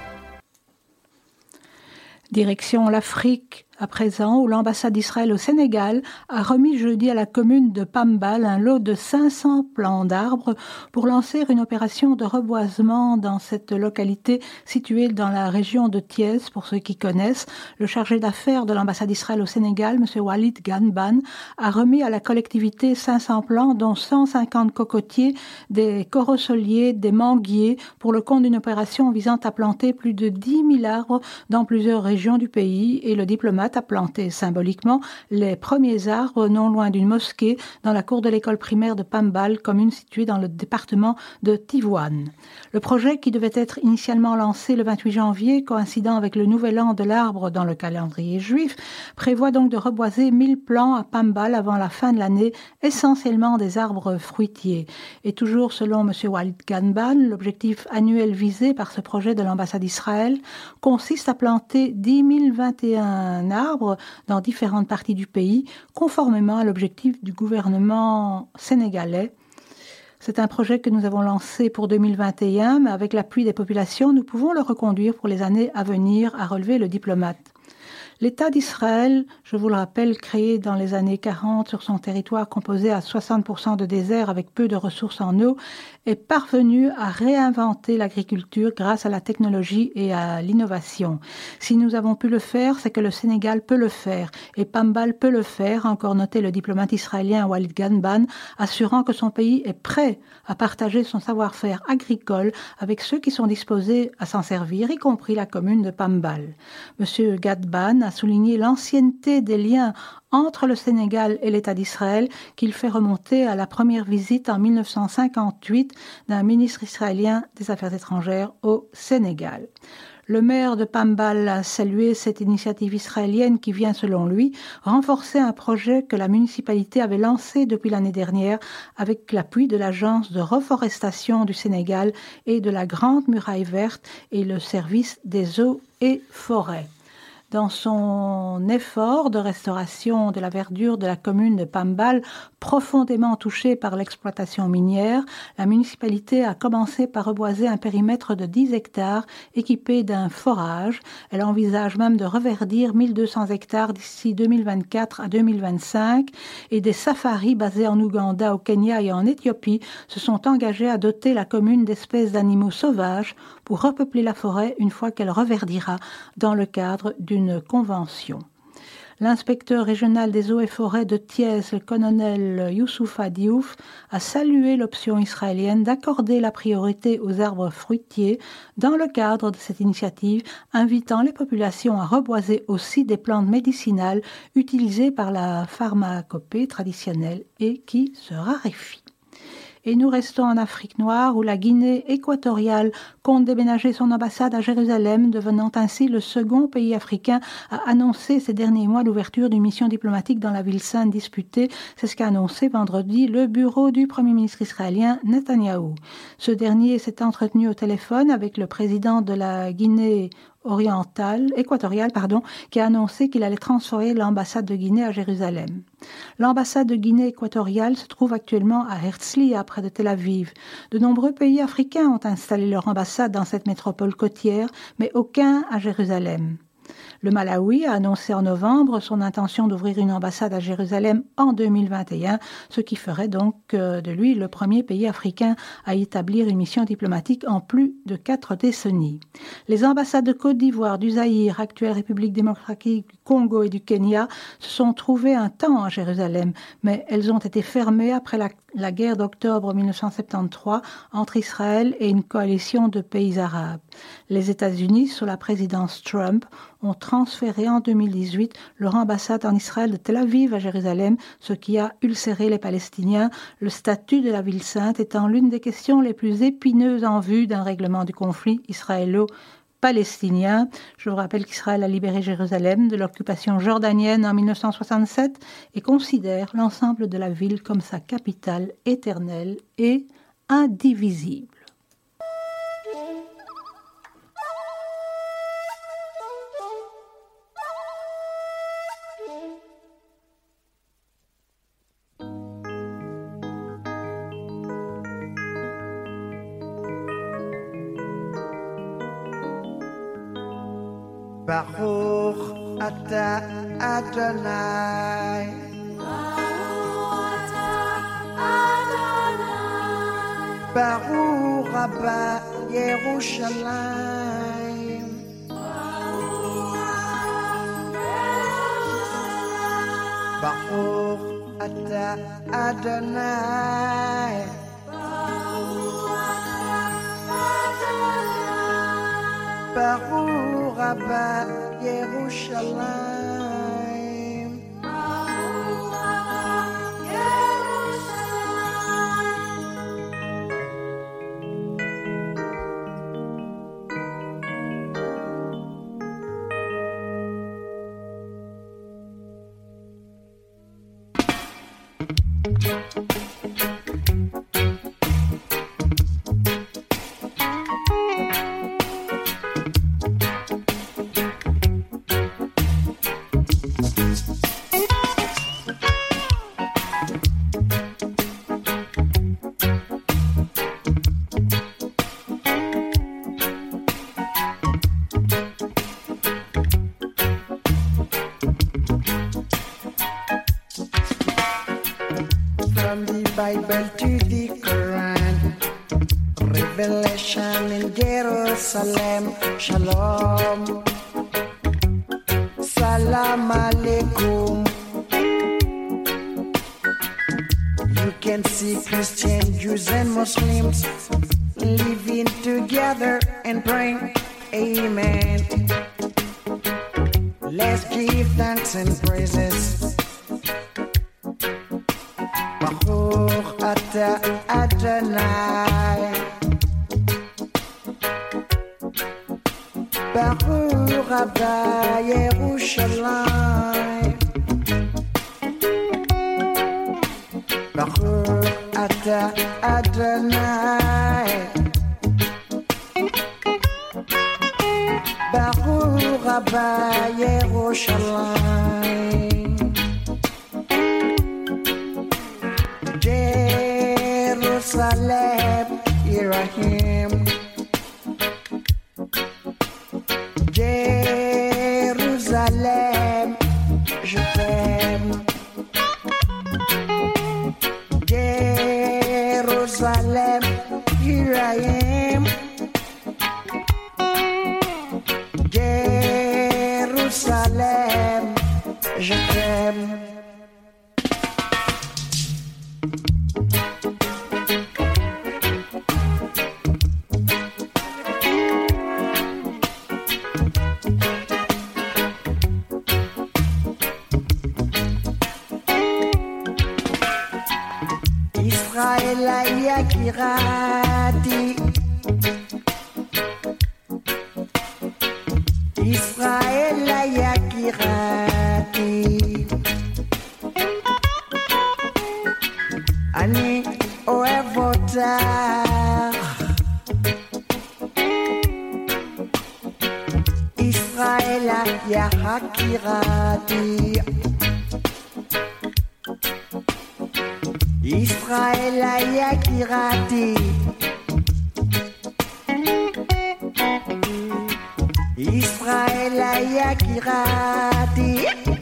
Direction l'Afrique. À présent, où l'ambassade d'Israël au Sénégal a remis jeudi à la commune de Pambal un lot de cinq cents plants d'arbres pour lancer une opération de reboisement dans cette localité située dans la région de Thiès. Pour ceux qui connaissent, le chargé d'affaires de l'ambassade d'Israël au Sénégal, M. Walid Ganban, a remis à la collectivité cinq cents plants, dont cent cinquante cocotiers, des corosoliers, des manguiers, pour le compte d'une opération visant à planter plus de dix mille arbres dans plusieurs régions du pays. Et le diplomate a planté symboliquement les premiers arbres non loin d'une mosquée dans la cour de l'école primaire de Pambal, commune située dans le département de Tivaouane. Le projet, qui devait être initialement lancé le vingt-huit janvier, coïncidant avec le nouvel an de l'arbre dans le calendrier juif, prévoit donc de reboiser mille plants à Pambal avant la fin de l'année, essentiellement des arbres fruitiers. Et toujours selon M. Walid Ganban, l'objectif annuel visé par ce projet de l'ambassade d'Israël consiste à planter dix mille vingt et un arbres dans différentes parties du pays, conformément à l'objectif du gouvernement sénégalais. C'est un projet que nous avons lancé pour deux mille vingt et un, mais avec l'appui des populations, nous pouvons le reconduire pour les années à venir, a relevé le diplomate. L'État d'Israël, je vous le rappelle, créé dans les années quarante sur son territoire composé à soixante pour cent de désert avec peu de ressources en eau, est parvenu à réinventer l'agriculture grâce à la technologie et à l'innovation. Si nous avons pu le faire, c'est que le Sénégal peut le faire et Pambal peut le faire, a encore noté le diplomate israélien Walid Ganban, assurant que son pays est prêt à partager son savoir-faire agricole avec ceux qui sont disposés à s'en servir, y compris la commune de Pambal. Monsieur Ganban a souligné l'ancienneté des liens entre le Sénégal et l'État d'Israël qu'il fait remonter à la première visite en mille neuf cent cinquante-huit d'un ministre israélien des Affaires étrangères au Sénégal. Le maire de Pambal a salué cette initiative israélienne qui vient, selon lui, renforcer un projet que la municipalité avait lancé depuis l'année dernière avec l'appui de l'Agence de reforestation du Sénégal et de la Grande Muraille Verte et le service des eaux et forêts. Dans son effort de restauration de la verdure de la commune de Pambal, profondément touchée par l'exploitation minière, la municipalité a commencé par reboiser un périmètre de dix hectares équipé d'un forage. Elle envisage même de reverdir mille deux cents hectares d'ici deux mille vingt-quatre à deux mille vingt-cinq et des safaris basés en Ouganda, au Kenya et en Éthiopie se sont engagés à doter la commune d'espèces d'animaux sauvages pour repeupler la forêt une fois qu'elle reverdira dans le cadre d'une convention. L'inspecteur régional des eaux et forêts de Thiès, le colonel Youssoufa Diouf, a salué l'option israélienne d'accorder la priorité aux arbres fruitiers dans le cadre de cette initiative, invitant les populations à reboiser aussi des plantes médicinales utilisées par la pharmacopée traditionnelle et qui se raréfient. Et nous restons en Afrique noire où la Guinée équatoriale compte déménager son ambassade à Jérusalem, devenant ainsi le second pays africain à annoncer ces derniers mois l'ouverture d'une mission diplomatique dans la ville sainte disputée. C'est ce qu'a annoncé vendredi le bureau du Premier ministre israélien Netanyahou. Ce dernier s'est entretenu au téléphone avec le président de la Guinée orientale, équatoriale, pardon, qui a annoncé qu'il allait transférer l'ambassade de Guinée à Jérusalem. L'ambassade de Guinée équatoriale se trouve actuellement à Herzliya, près de Tel Aviv. De nombreux pays africains ont installé leur ambassade dans cette métropole côtière, mais aucun à Jérusalem. Le Malawi a annoncé en novembre son intention d'ouvrir une ambassade à Jérusalem en deux mille vingt et un, ce qui ferait donc de lui le premier pays africain à établir une mission diplomatique en plus de quatre décennies. Les ambassades de Côte d'Ivoire, du Zaïre, actuelle République démocratique du Congo et du Kenya se sont trouvées un temps à Jérusalem, mais elles ont été fermées après la, la guerre d'octobre mille neuf cent soixante-treize entre Israël et une coalition de pays arabes. Les États-Unis, sous la présidence Trump, ont transféré en deux mille dix-huit leur ambassade en Israël de Tel Aviv à Jérusalem, ce qui a ulcéré les Palestiniens, le statut de la ville sainte étant l'une des questions les plus épineuses en vue d'un règlement du conflit israélo-palestinien. Je vous rappelle qu'Israël a libéré Jérusalem de l'occupation jordanienne en mille neuf cent soixante-sept et considère l'ensemble de la ville comme sa capitale éternelle et indivisible. Baruch Ata Adonai. Baruch Ata Adonai. Baruch Rabba Yerushalayim. Baruch Ata Adonai. Baruch Rabba Yerushalayim. Baruch Rabba Bible to the Quran, Revelation in Jerusalem, Shalom, Salam Alaikum. You can see Christians, Jews and Muslims living together and praying, Amen. Let's give thanks and praises. Baruch Ata Adonai. Baruch Rabba Yerushalayim. Baruch Ata Adonai. Baruch Rabba Yerushalayim. Jerusalem, Jerusalem, here I am. Jerusalem, je t'aime. Jerusalem, here I am. Jerusalem, je t'aime. Israel Yakirati, Israel Yakirati, Ani Oevotar, Israel Yakirati. Israel Yakirati, Israel Yakirati.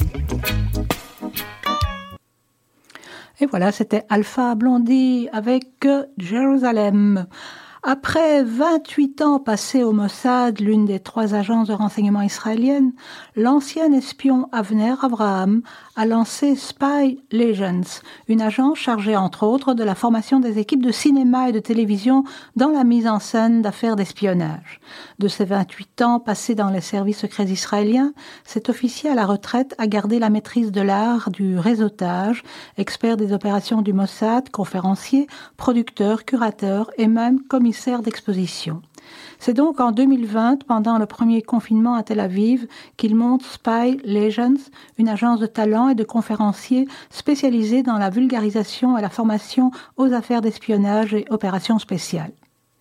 Et voilà, c'était Alpha Blondy avec Jérusalem. Après vingt-huit ans passés au Mossad, l'une des trois agences de renseignement israéliennes, l'ancien espion Avner Abraham a lancé Spy Legends, une agence chargée entre autres de la formation des équipes de cinéma et de télévision dans la mise en scène d'affaires d'espionnage. De ses vingt-huit ans passés dans les services secrets israéliens, cet officier à la retraite a gardé la maîtrise de l'art du réseautage, expert des opérations du Mossad, conférencier, producteur, curateur et même commissaire d'exposition. C'est donc en deux mille vingt, pendant le premier confinement à Tel Aviv, qu'il monte Spy Legends, une agence de talents et de conférenciers spécialisée dans la vulgarisation et la formation aux affaires d'espionnage et opérations spéciales.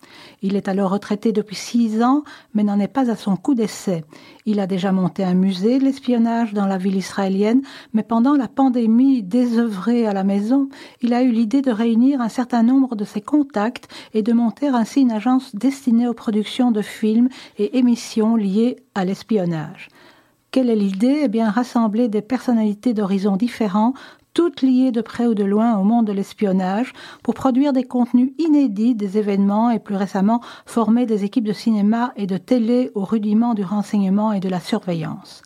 Il est alors retraité depuis six ans, mais n'en est pas à son coup d'essai. Il a déjà monté un musée de l'espionnage dans la ville israélienne, mais pendant la pandémie, désœuvré à la maison, il a eu l'idée de réunir un certain nombre de ses contacts et de monter ainsi une agence destinée aux productions de films et émissions liées à l'espionnage. Quelle est l'idée ? Eh bien, rassembler des personnalités d'horizons différents, toutes liées de près ou de loin au monde de l'espionnage, pour produire des contenus inédits des événements et plus récemment former des équipes de cinéma et de télé aux rudiments du renseignement et de la surveillance.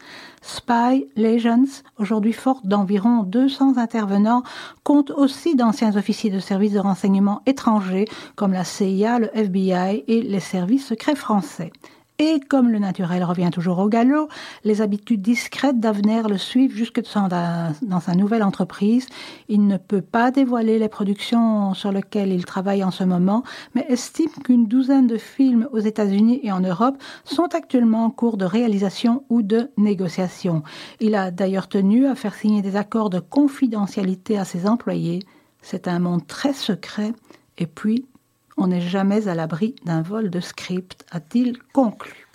Spy Legends, aujourd'hui forte d'environ deux cents intervenants, compte aussi d'anciens officiers de services de renseignement étrangers comme la C I A, le F B I et les services secrets français. Et comme le naturel revient toujours au galop, les habitudes discrètes d'Avner le suivent jusque dans, dans sa nouvelle entreprise. Il ne peut pas dévoiler les productions sur lesquelles il travaille en ce moment, mais estime qu'une douzaine de films aux États-Unis et en Europe sont actuellement en cours de réalisation ou de négociation. Il a d'ailleurs tenu à faire signer des accords de confidentialité à ses employés. C'est un monde très secret. Et puis, on n'est jamais à l'abri d'un vol de script, a-t-il conclu.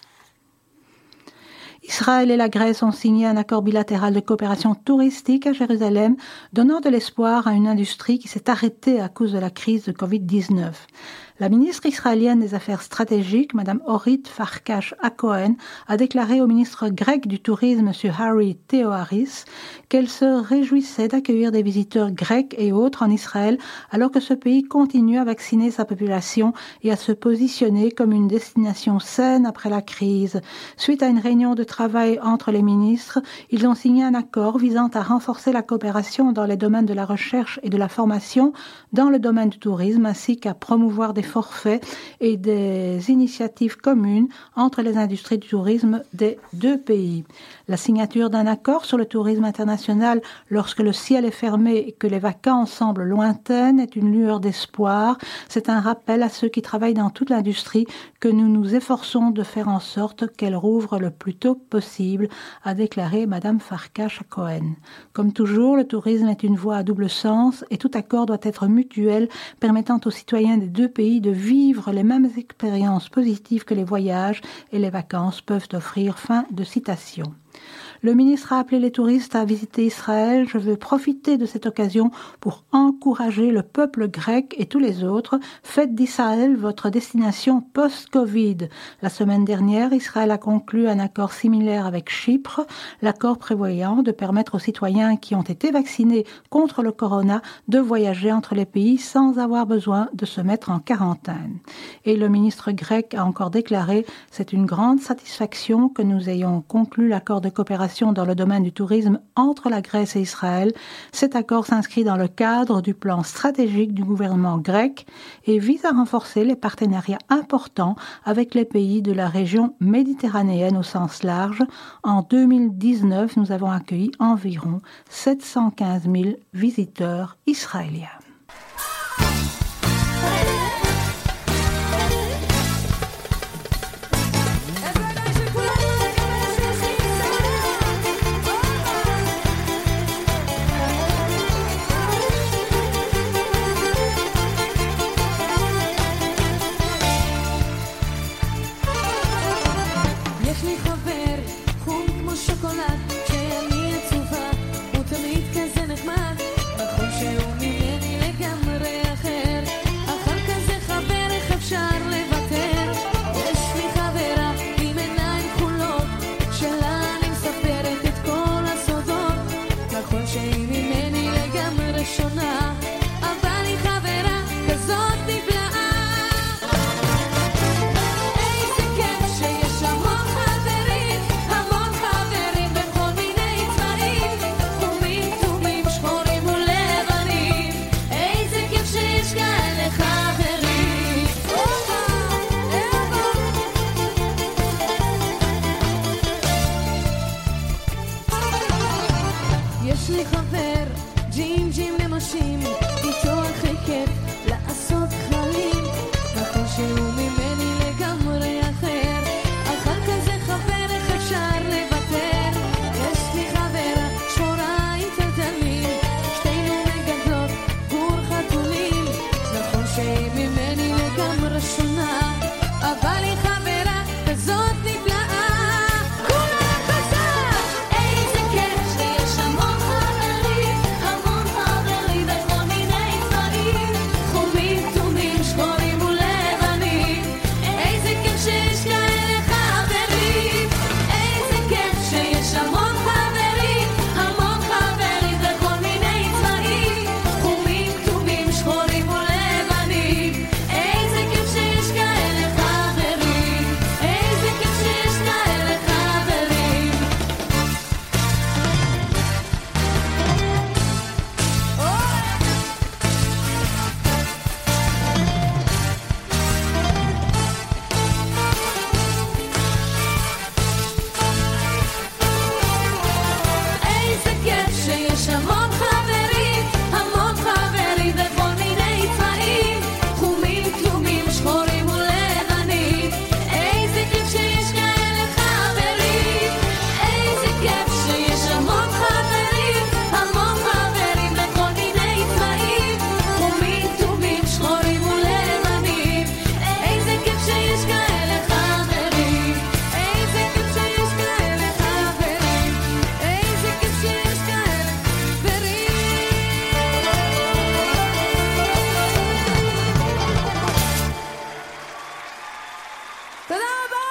Israël et la Grèce ont signé un accord bilatéral de coopération touristique à Jérusalem, donnant de l'espoir à une industrie qui s'est arrêtée à cause de la crise de covid dix-neuf. La ministre israélienne des Affaires stratégiques, Mme Orit Farkash-Hacohen, a déclaré au ministre grec du Tourisme, M. Harry Theoharis, qu'elle se réjouissait d'accueillir des visiteurs grecs et autres en Israël, alors que ce pays continue à vacciner sa population et à se positionner comme une destination saine après la crise. Suite à une réunion de travail entre les ministres, ils ont signé un accord visant à renforcer la coopération dans les domaines de la recherche et de la formation, dans le domaine du tourisme, ainsi qu'à promouvoir des forfaits et des initiatives communes entre les industries du tourisme des deux pays. La signature d'un accord sur le tourisme international lorsque le ciel est fermé et que les vacances semblent lointaines est une lueur d'espoir. C'est un rappel à ceux qui travaillent dans toute l'industrie que nous nous efforçons de faire en sorte qu'elle rouvre le plus tôt possible, a déclaré Mme Farkash-Hacohen. Comme toujours, le tourisme est une voie à double sens et tout accord doit être mutuel, permettant aux citoyens des deux pays de vivre les mêmes expériences positives que les voyages et les vacances peuvent offrir. Fin de citation. Le ministre a appelé les touristes à visiter Israël. Je veux profiter de cette occasion pour encourager le peuple grec et tous les autres. Faites d'Israël votre destination post-Covid. La semaine dernière, Israël a conclu un accord similaire avec Chypre, l'accord prévoyant de permettre aux citoyens qui ont été vaccinés contre le corona de voyager entre les pays sans avoir besoin de se mettre en quarantaine. Et le ministre grec a encore déclaré « C'est une grande satisfaction que nous ayons conclu l'accord de coopération dans le domaine du tourisme entre la Grèce et Israël. Cet accord s'inscrit dans le cadre du plan stratégique du gouvernement grec et vise à renforcer les partenariats importants avec les pays de la région méditerranéenne au sens large. En deux mille dix-neuf, nous avons accueilli environ sept cent quinze mille visiteurs israéliens. יש לי חבר, חום כמו שוקולד, כשאני עצובה, הוא תמיד כזה נחמד, נכון שהוא ממני לגמרי אחר, אחר כזה חבר, איך אפשר לוותר? יש לי חברה עם עיניים כחולות, שלה אני מספרת את כל הסודות, נכון שהיא ממני לגמרי שונה, אבל היא חברה כזאת נפלאה. איזה כיף שיש המון חברים, המון חברים בכל מיני צבעים, חומים, כתומים, שחורים ולבנים. איזה כיף שיש כאלה חברים. אובה, אובה. יש לי חבר, ג'ינג'ים נמושים, איתו הכי כיף לעשות חלים, נכון שהוא ממני לגמרי אחר, אחר כזה חבר איך אפשר לוותר? יש לי חברה שחורה עם טלטלים, שתינו מגדלות גור חתולים, נכון שהיא ממני לגמרי שונה, אבל היא חברה כזאת נפלאה. כולם חזק! איזה כיף שיש המון חברים, המון חברים בכל מיני צבעים, חומים, כתומים, שחורים ולבנים. איזה כיף שיש כאלה חברים, איזה כיף שיש המון חברים, המון חברים בכל מיני צבעים, חומים, כתומים, שחורים ולבנים. איזה כיף שיש כאלה חברים, איזה כיף שיש כאלה חברים. איזה כיף שיש המון חברים, המון חברים בכל מיני צבעים, חומים, כתומים, שחורים ולבנים. איזה כיף שיש כאלה חברים, איזה כיף שיש המון חברים, המון חברים בכל מיני צבעים, חומים, כתומים, שחורים ולבנים. איזה כיף שיש כאלה חברים, איזה כיף שיש כאלה חברים, איזה כיף שיש כאלה חברים. תודה רבה.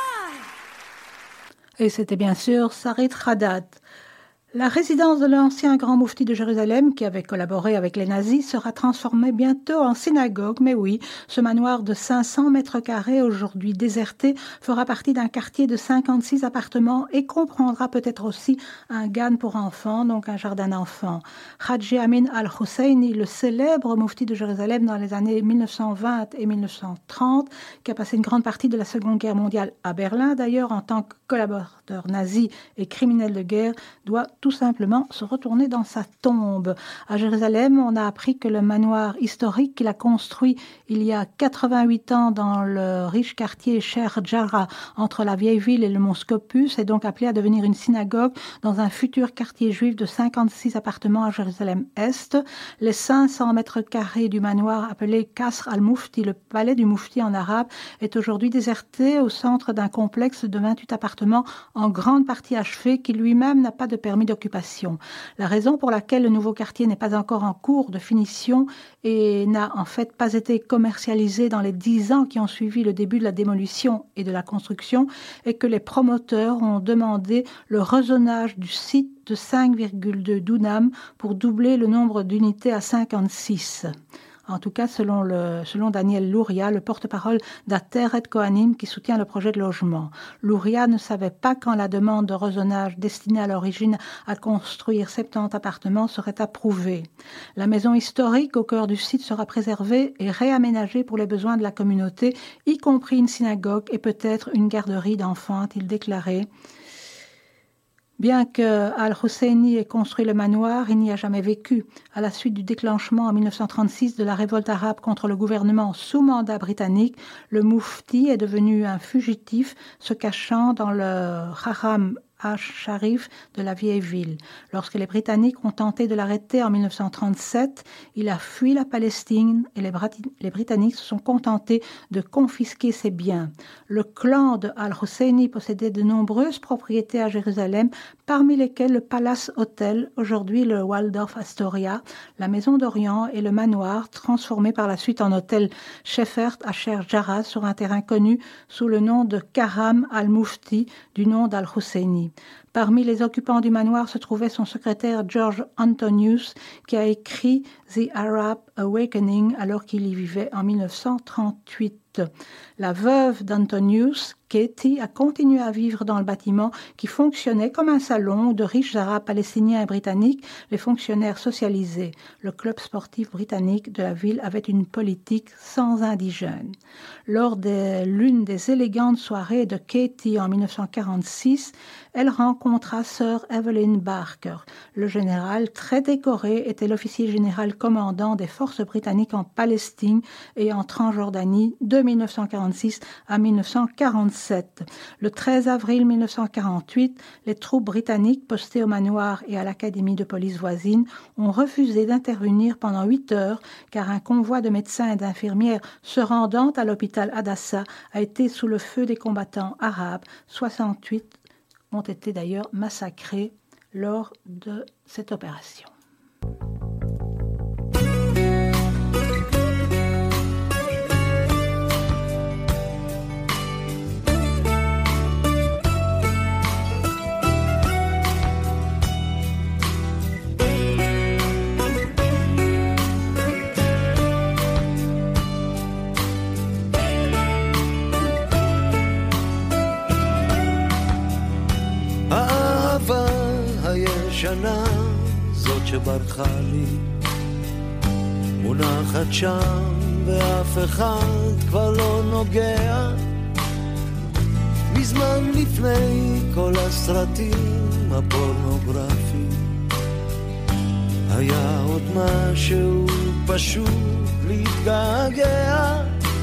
Et c'était bien sûr Sarit Haddad. La résidence de l'ancien grand moufti de Jérusalem, qui avait collaboré avec les nazis, sera transformée bientôt en synagogue. Mais oui, ce manoir de cinq cents mètres carrés, aujourd'hui déserté, fera partie d'un quartier de cinquante-six appartements et comprendra peut-être aussi un gan pour enfants, donc un jardin d'enfants. Hadji Amin al-Husseini, le célèbre moufti de Jérusalem dans les années mille neuf cent vingt et mille neuf cent trente, qui a passé une grande partie de la Seconde Guerre mondiale à Berlin, d'ailleurs en tant que collaborateur nazi et criminel de guerre, doit tout simplement se retourner dans sa tombe. À Jérusalem, on a appris que le manoir historique qu'il a construit il y a quatre-vingt-huit ans dans le riche quartier Sheikh Jarrah, entre la vieille ville et le mont Scopus, est donc appelé à devenir une synagogue dans un futur quartier juif de cinquante-six appartements à Jérusalem-Est. Les cinq cents mètres carrés du manoir appelé Qasr al-Mufti, le palais du Mufti en arabe, est aujourd'hui déserté au centre d'un complexe de vingt-huit appartements en grande partie achevé qui lui-même n'a pas de permis d'occupation. La raison pour laquelle le nouveau quartier n'est pas encore en cours de finition et n'a en fait pas été commercialisé dans les dix ans qui ont suivi le début de la démolition et de la construction est que les promoteurs ont demandé le rezonage du site de cinq virgule deux dunams pour doubler le nombre d'unités à cinquante-six. En tout cas, selon, le, selon Daniel Louria, le porte-parole d'Ateret Kohanim qui soutient le projet de logement. Louria ne savait pas quand la demande de rezonage destinée à l'origine à construire soixante-dix appartements serait approuvée. La maison historique au cœur du site sera préservée et réaménagée pour les besoins de la communauté, y compris une synagogue et peut-être une garderie d'enfants, a-t-il déclaré. Bien que Al-Husseini ait construit le manoir, il n'y a jamais vécu. À la suite du déclenchement en mille neuf cent trente-six de la révolte arabe contre le gouvernement sous mandat britannique, le Mufti est devenu un fugitif se cachant dans le Haram Ash-Sharif de la vieille ville. Lorsque les Britanniques ont tenté de l'arrêter en mille neuf cent trente-sept, il a fui la Palestine et les, Brat- les Britanniques se sont contentés de confisquer ses biens. Le clan de Al-Husseini possédait de nombreuses propriétés à Jérusalem, parmi lesquelles le Palace Hotel, aujourd'hui le Waldorf Astoria, la Maison d'Orient et le manoir, transformé par la suite en hôtel Shefert à Sheikh Jarrah sur un terrain connu sous le nom de Karam al-Mufti, du nom d'Al-Husseini. Parmi les occupants du manoir se trouvait son secrétaire George Antonius, qui a écrit The Arab Awakening alors qu'il y vivait en mille neuf cent trente-huit. La veuve d'Antonius, Katie, a continué à vivre dans le bâtiment qui fonctionnait comme un salon où de riches arabes palestiniens et britanniques, les fonctionnaires socialisés. Le club sportif britannique de la ville avait une politique sans indigènes. Lors de l'une des élégantes soirées de Katie en mille neuf cent quarante-six, elle rencontra Sir Evelyn Barker. Le général, très décoré, était l'officier général commandant des forces britanniques en Palestine et en Transjordanie de mille neuf cent quarante-six à mille neuf cent quarante-sept. Le treize avril mille neuf cent quarante-huit, les troupes britanniques postées au manoir et à l'académie de police voisine ont refusé d'intervenir pendant huit heures car un convoi de médecins et d'infirmières se rendant à l'hôpital Hadassah a été sous le feu des combattants arabes. soixante-huit ont été d'ailleurs massacrés lors de cette opération. שנה זאת שברחה לי מונחת שם ואף אחד כבר לא נוגע מזמן לפני כל הסרטים הפורנוגרפיים היה עוד משהו פשוט להתגעגע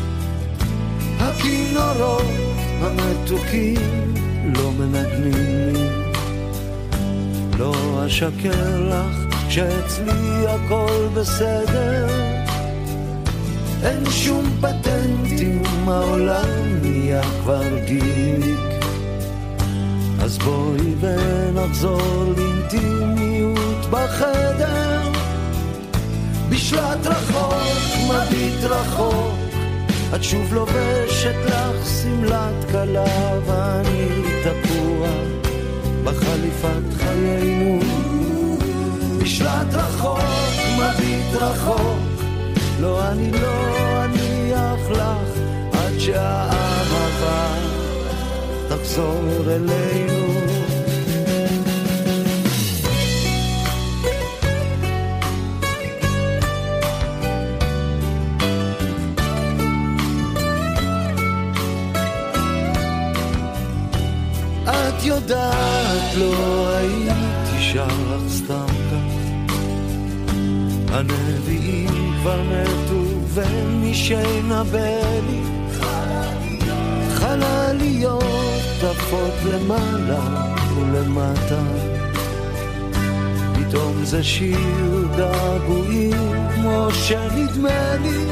הכינורות המתוקים לא מנגנים לי לא אשקר לך שאצלי הכל בסדר אין שום פטנטים העולם נהיה כבר גיק אז בואי ונחזור לאינטימיות בחדר בשלט רחוק, מביט רחוק את שוב לובשת לך סמלת כלה ואני תפוע בחליפת חיינו בשלט רחוק, מביט רחוק לא אני לא אניח לך עד שהאהבה תחזור אלינו את יודעת לא הייתי נשאר לך סתם כך. הנביאים כבר מתו ומי שינבא לי חלליות עפות למעלה ולמטה. פתאום זה שיר געגועים כמו שנדמה לי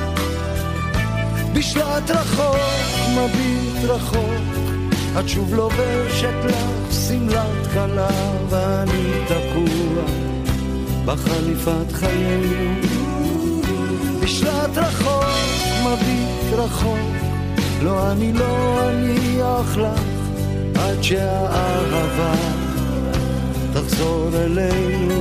בשלט רחוק מביט רחוק את שוב לובשת לך סמלת כלה ואני תקוע בחליפת חיינו בשלט רחוק מביט רחוק לא אני לא אניח לך עד שהאהבה תחזור אלינו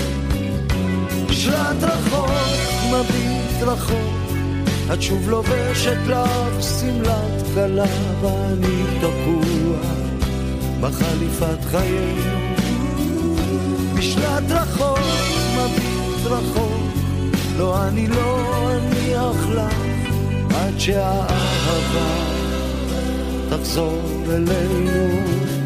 בשלט רחוק מביט רחוק את שוב לובשת לך סמלת כלה ואני תקוע בחליפת חיינו בשלט רחוק מביט רחוק לא אני לא אניח לך עד שהאהבה תחזור אלינו.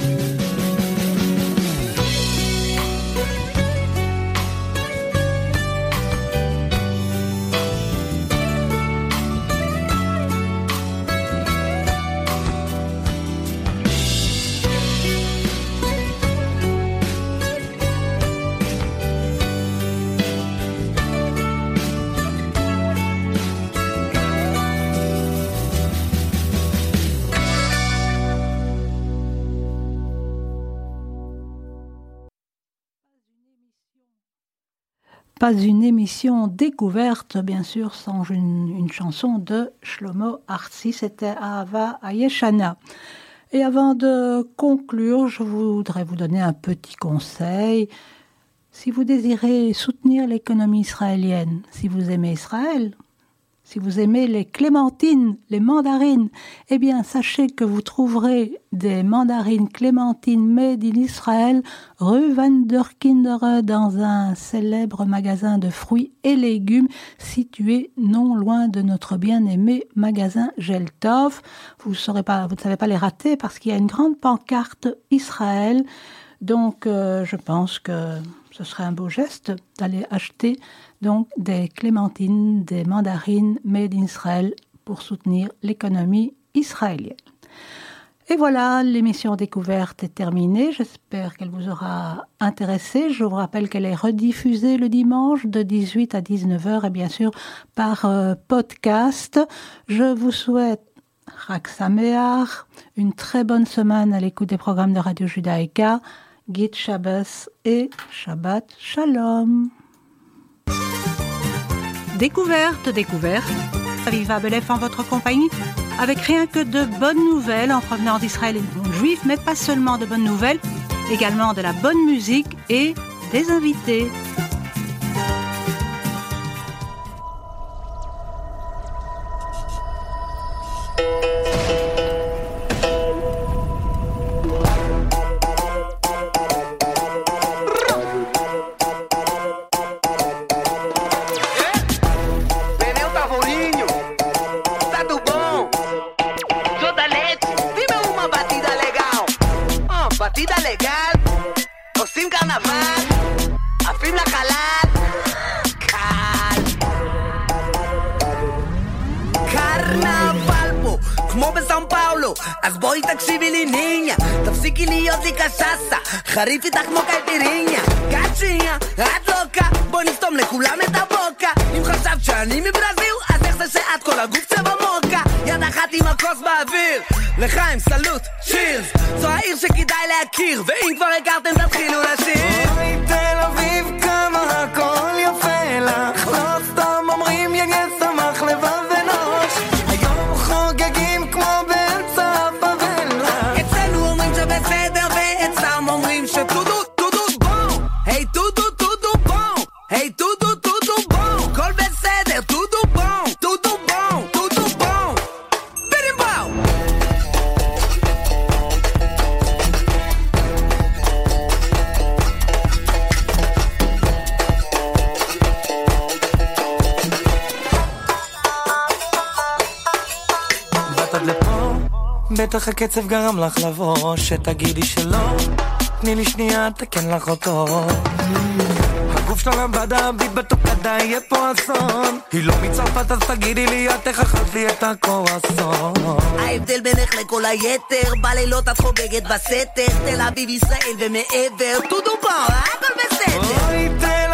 Pas une émission découverte, bien sûr, sans une, une chanson de Shlomo Artzi, c'était Ahava Ayeshana. Et avant de conclure, je voudrais vous donner un petit conseil. Si vous désirez soutenir l'économie israélienne, si vous aimez Israël, si vous aimez les clémentines, les mandarines, eh bien, sachez que vous trouverez des mandarines clémentines made in Israël, rue Van der Kinderen, dans un célèbre magasin de fruits et légumes situé non loin de notre bien-aimé magasin Geltov. Vous ne pas, vous ne savez pas les rater parce qu'il y a une grande pancarte Israël. Donc, euh, je pense que ce serait un beau geste d'aller acheter donc des clémentines, des mandarines made in Israël pour soutenir l'économie israélienne. Et voilà, l'émission Découverte est terminée. J'espère qu'elle vous aura intéressé. Je vous rappelle qu'elle est rediffusée le dimanche de dix-huit à dix-neuf heures et bien sûr par euh, podcast. Je vous souhaite Chag Sameach, une très bonne semaine à l'écoute des programmes de Radio Judaïka, Git Shabbos et Shabbat Shalom. Découverte, découverte. Aviva Belef en votre compagnie, avec rien que de bonnes nouvelles en provenance d'Israël et du monde juif, mais pas seulement de bonnes nouvelles, également de la bonne musique et des invités. חריף איתך כמו קייפיריניה, קצ'יניה, את לוקה, בוא נסתום לכולם את הבוקה. אם חשבת שאני מברזיל, אז איך זה שאת כל הגוף צבע מוקה? יד אחת עם הכוס באוויר, לחיים סלוט, צ'ירס. זו העיר שכדאי להכיר, ואם כבר הכרתם תתחילו לשיר. אוי תל אביב כמה הכל יפה לך, לא סתם אומרים יגן שמח לבב ונוש. היום חוגגים כמו באמצע הפאבלה, אצלנו אומרים שבסדר ואצלם אומרים שטודו טודו בום. היי טודו טודו בום, היי טודו טודו בום, כל בסדר, טודו בום, טודו בום, טודו בום, בירים בום. באת עד לפה, בטח הקצב גרם לך לבוא, שתגידי שלא, תני לי שנייה, תקן לך אותו. הגוף שלה למבדה, ביט בתוקדה, יהיה פה אסון. היא לא מצרפת, אז תגידי לי, את איך אכלת לי את הקורסון. ההבדל בינך לכל היתר, בלילות את חוגגת בסתר, תל אביב ישראל ומעבר, טודו פה, הכל בסדר. אוי תל